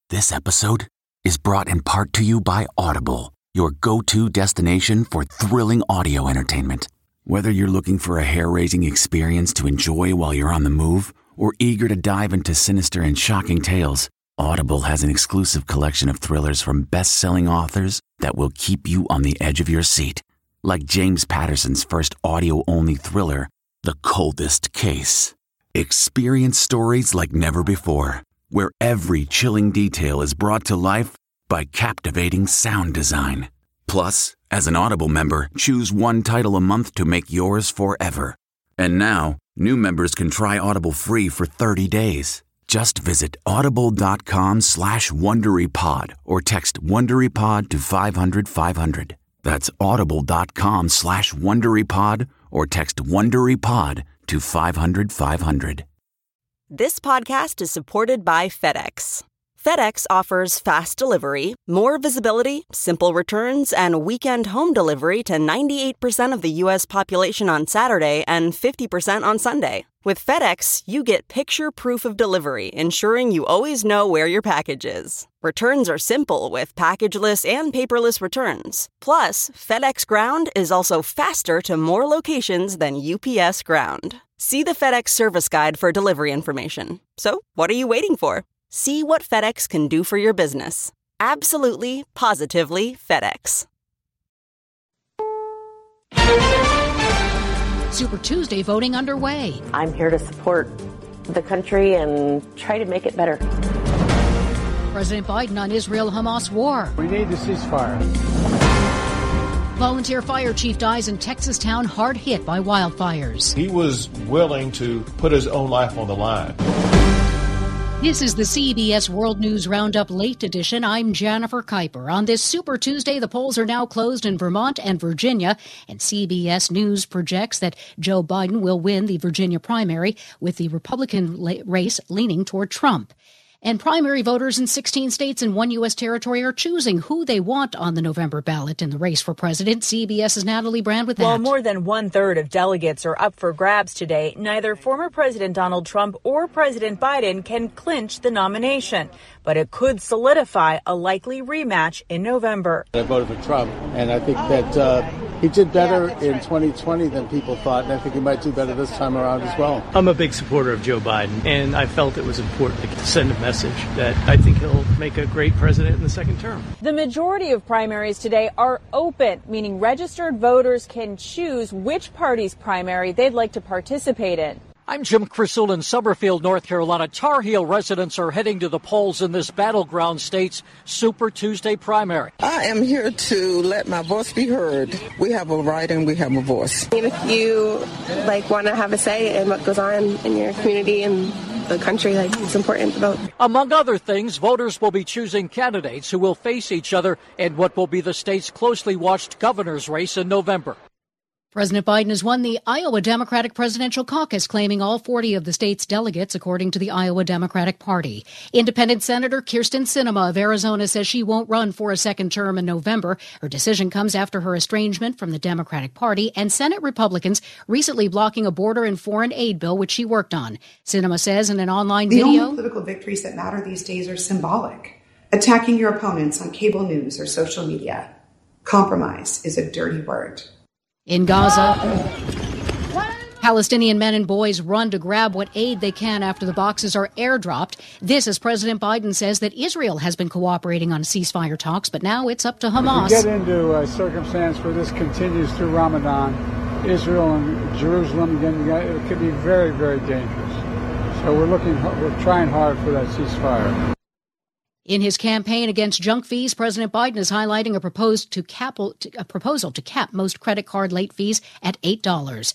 This episode is brought in part to you by Audible, your go-to destination for thrilling audio entertainment. Whether you're looking for a hair-raising experience to enjoy while you're on the move or eager to dive into sinister and shocking tales, Audible has an exclusive collection of thrillers from best-selling authors that will keep you on the edge of your seat. Like James Patterson's first audio-only thriller, The Coldest Case. Experience stories like never before, where every chilling detail is brought to life by captivating sound design. Plus, as an Audible member, choose one title a month to make yours forever. And now, new members can try Audible free for 30 days. Just visit audible.com/WonderyPod or text WonderyPod to 500-500. That's audible.com/WonderyPod or text WonderyPod to 500-500. This podcast is supported by FedEx. FedEx offers fast delivery, more visibility, simple returns, and weekend home delivery to 98% of the U.S. population on Saturday and 50% on Sunday. With FedEx, you get picture proof of delivery, ensuring you always know where your package is. Returns are simple with packageless and paperless returns. Plus, FedEx Ground is also faster to more locations than UPS Ground. See the FedEx service guide for delivery information. So, what are you waiting for? See what FedEx can do for your business. Absolutely, positively FedEx. Super Tuesday voting underway. I'm here to support the country and try to make it better. President Biden on Israel-Hamas war. We need the ceasefire. Volunteer fire chief dies in Texas town hard hit by wildfires. He was willing to put his own life on the line. This is the CBS World News Roundup Late Edition. I'm Jennifer Kuiper. On this Super Tuesday, the polls are now closed in Vermont and Virginia, and CBS News projects that Joe Biden will win the Virginia primary, with the Republican race leaning toward Trump. And primary voters in 16 states and one U.S. territory are choosing who they want on the November ballot in the race for president. CBS's Natalie Brand with that. While more than one-third of delegates are up for grabs today, neither former President Donald Trump or President Biden can clinch the nomination. But it could solidify a likely rematch in November. I voted for Trump, and I think that he did better in 2020 than people thought, and I think he might do better this time around as well. I'm a big supporter of Joe Biden, and I felt it was important to send a message that I think he'll make a great president in the second term. The majority of primaries today are open, meaning registered voters can choose which party's primary they'd like to participate in. I'm Jim Crisell in Summerfield, North Carolina. Tar Heel residents are heading to the polls in this battleground state's Super Tuesday primary. I am here to let my voice be heard. We have a right and we have a voice. If you want to have a say in what goes on in your community and the country, it's important to vote. Among other things, voters will be choosing candidates who will face each other in what will be the state's closely watched governor's race in November. President Biden has won the Iowa Democratic Presidential Caucus, claiming all 40 of the state's delegates, according to the Iowa Democratic Party. Independent Senator Kyrsten Sinema of Arizona says she won't run for a second term in November. Her decision comes after her estrangement from the Democratic Party and Senate Republicans recently blocking a border and foreign aid bill, which she worked on. Sinema says in an online video, the only political victories that matter these days are symbolic. Attacking your opponents on cable news or social media. Compromise is a dirty word. In Gaza, Palestinian men and boys run to grab what aid they can after the boxes are airdropped. This as President Biden says that Israel has been cooperating on ceasefire talks, but now it's up to Hamas. If we get into a circumstance where this continues through Ramadan, Israel and Jerusalem, it could be very, very dangerous. So we're trying hard for that ceasefire. In his campaign against junk fees, President Biden is highlighting a proposal to cap most credit card late fees at $8.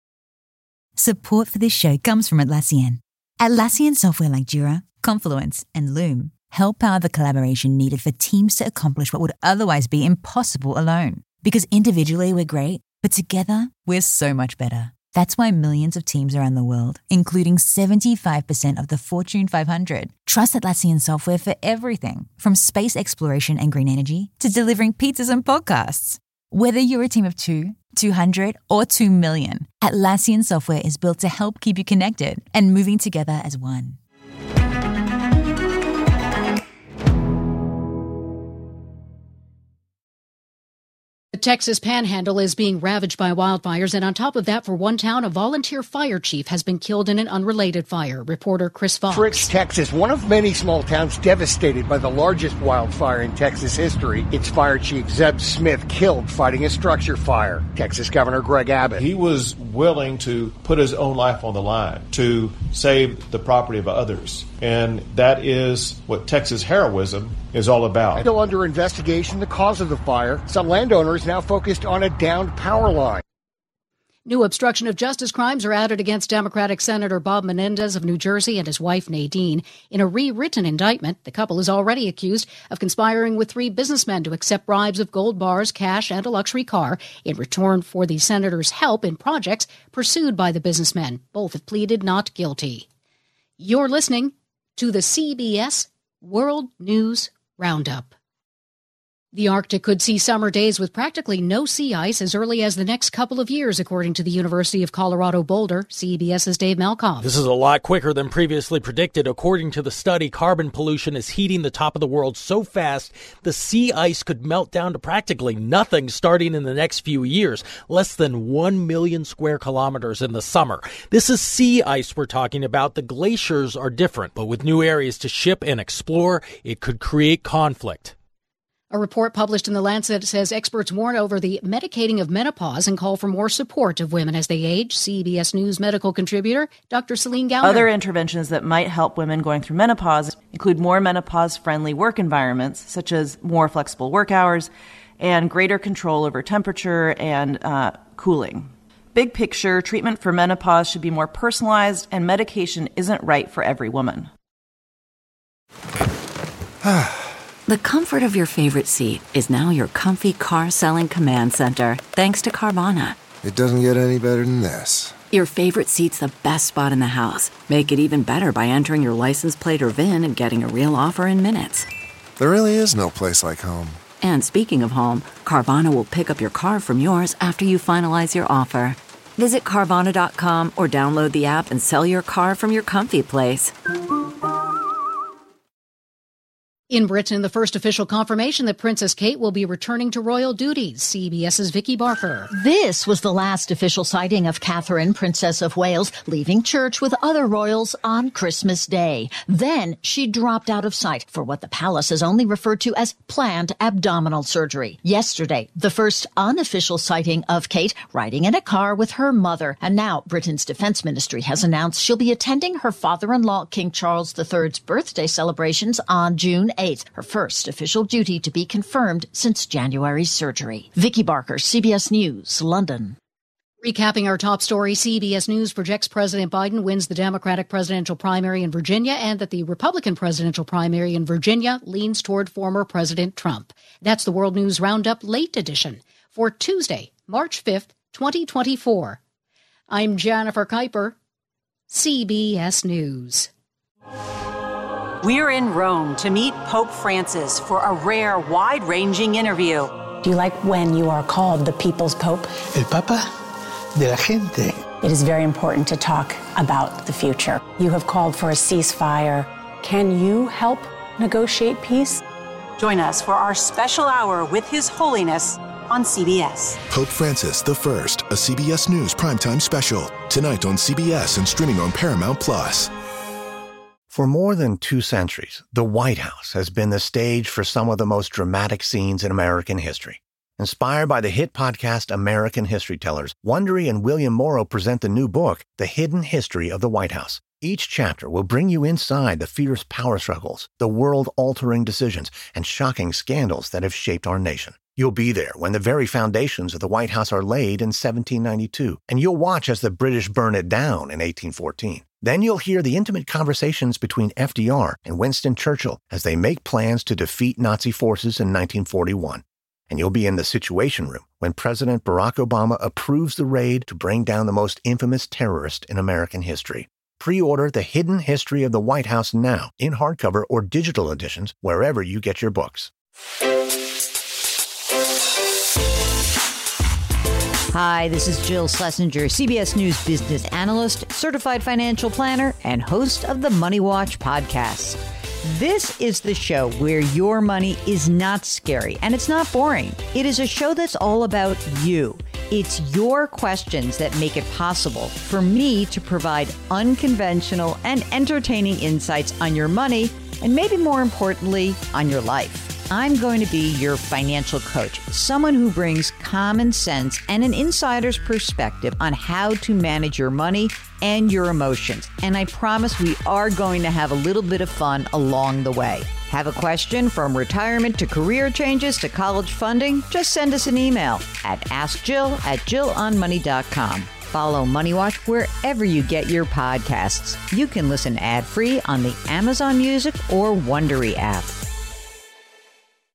Support for this show comes from Atlassian. Atlassian software like Jira, Confluence, and Loom help power the collaboration needed for teams to accomplish what would otherwise be impossible alone. Because individually we're great, but together we're so much better. That's why millions of teams around the world, including 75% of the Fortune 500, trust Atlassian software for everything from space exploration and green energy to delivering pizzas and podcasts. Whether you're a team of 2, 200, or 2 million, Atlassian software is built to help keep you connected and moving together as one. The Texas Panhandle is being ravaged by wildfires, and on top of that, for one town, a volunteer fire chief has been killed in an unrelated fire. Reporter Chris Fox. Fricks, Texas, one of many small towns devastated by the largest wildfire in Texas history. Its fire chief, Zeb Smith, killed fighting a structure fire. Texas Governor Greg Abbott. He was willing to put his own life on the line to save the property of others. And that is what Texas heroism is all about. Still under investigation, the cause of the fire. Some landowners now focused on a downed power line. New obstruction of justice crimes are added against Democratic Senator Bob Menendez of New Jersey and his wife Nadine. In a rewritten indictment, the couple is already accused of conspiring with 3 businessmen to accept bribes of gold bars, cash, and a luxury car in return for the senator's help in projects pursued by the businessmen. Both have pleaded not guilty. You're listening to the CBS World News Roundup. The Arctic could see summer days with practically no sea ice as early as the next couple of years, according to the University of Colorado Boulder. CBS's Dave Malkoff. This is a lot quicker than previously predicted. According to the study, carbon pollution is heating the top of the world so fast the sea ice could melt down to practically nothing starting in the next few years, less than 1 million square kilometers in the summer. This is sea ice we're talking about. The glaciers are different, but with new areas to ship and explore, it could create conflict. A report published in The Lancet says experts warn over the medicating of menopause and call for more support of women as they age. CBS News medical contributor Dr. Celine Gowner. Other interventions that might help women going through menopause include more menopause-friendly work environments, such as more flexible work hours and greater control over temperature and cooling. Big picture, treatment for menopause should be more personalized, and medication isn't right for every woman. The comfort of your favorite seat is now your comfy car-selling command center, thanks to Carvana. It doesn't get any better than this. Your favorite seat's the best spot in the house. Make it even better by entering your license plate or VIN and getting a real offer in minutes. There really is no place like home. And speaking of home, Carvana will pick up your car from yours after you finalize your offer. Visit Carvana.com or download the app and sell your car from your comfy place. In Britain, the first official confirmation that Princess Kate will be returning to royal duties. CBS's Vicky Barker. This was the last official sighting of Catherine, Princess of Wales, leaving church with other royals on Christmas Day. Then she dropped out of sight for what the palace has only referred to as planned abdominal surgery. Yesterday, the first unofficial sighting of Kate riding in a car with her mother. And now Britain's Defense Ministry has announced she'll be attending her father-in-law, King Charles III's birthday celebrations on June 8th, her first official duty to be confirmed since January's surgery. Vicky Barker, CBS News, London. Recapping our top story, CBS News projects President Biden wins the Democratic presidential primary in Virginia and that the Republican presidential primary in Virginia leans toward former President Trump. That's the World News Roundup Late Edition for Tuesday, March 5th, 2024. I'm Jennifer Kuiper, CBS News. We're in Rome to meet Pope Francis for a rare, wide-ranging interview. Do you like when you are called the People's Pope? El Papa de la gente. It is very important to talk about the future. You have called for a ceasefire. Can you help negotiate peace? Join us for our special hour with His Holiness on CBS. Pope Francis I, a CBS News primetime special. Tonight on CBS and streaming on Paramount+. For more than 2 centuries, the White House has been the stage for some of the most dramatic scenes in American history. Inspired by the hit podcast American History Tellers, Wondery and William Morrow present the new book, The Hidden History of the White House. Each chapter will bring you inside the fierce power struggles, the world-altering decisions, and shocking scandals that have shaped our nation. You'll be there when the very foundations of the White House are laid in 1792, and you'll watch as the British burn it down in 1814. Then you'll hear the intimate conversations between FDR and Winston Churchill as they make plans to defeat Nazi forces in 1941. And you'll be in the Situation Room when President Barack Obama approves the raid to bring down the most infamous terrorist in American history. Pre-order The Hidden History of the White House now in hardcover or digital editions wherever you get your books. Hi, this is Jill Schlesinger, CBS News business analyst, certified financial planner, and host of the Money Watch podcast. This is the show where your money is not scary and it's not boring. It is a show that's all about you. It's your questions that make it possible for me to provide unconventional and entertaining insights on your money, and maybe more importantly, on your life. I'm going to be your financial coach, someone who brings common sense and an insider's perspective on how to manage your money and your emotions. And I promise we are going to have a little bit of fun along the way. Have a question from retirement to career changes to college funding? Just send us an email at askjill@jillonmoney.com. Follow Money Watch wherever you get your podcasts. You can listen ad-free on the Amazon Music or Wondery app.